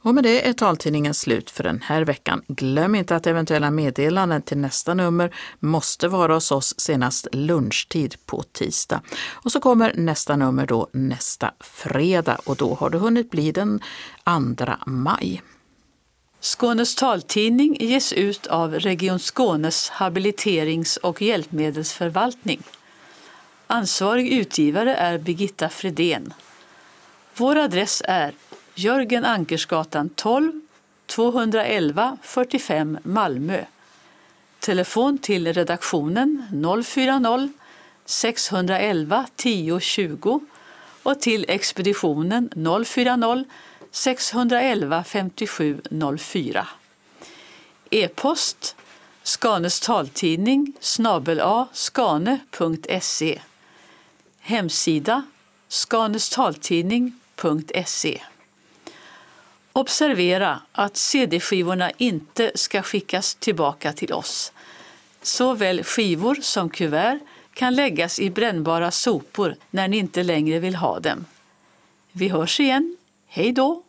Och med det är taltidningen slut för den här veckan. Glöm inte att eventuella meddelanden till nästa nummer måste vara hos oss senast lunchtid på tisdag. Och så kommer nästa nummer då nästa fredag och då har det hunnit bli den 2 maj. Skånes taltidning ges ut av Region Skånes habiliterings- och hjälpmedelsförvaltning. Ansvarig utgivare är Birgitta Fredén. Vår adress är Jörgen Ankersgatan 12, 211 45 Malmö. Telefon till redaktionen 040 611 10 20 och till expeditionen 040 611 57 04. E-post Skanes taltidning @skane.se. Hemsida skanestaltidning.se. Observera att CD-skivorna inte ska skickas tillbaka till oss. Såväl skivor som kuvert kan läggas i brännbara sopor när ni inte längre vill ha dem. Vi hörs igen. Hej då!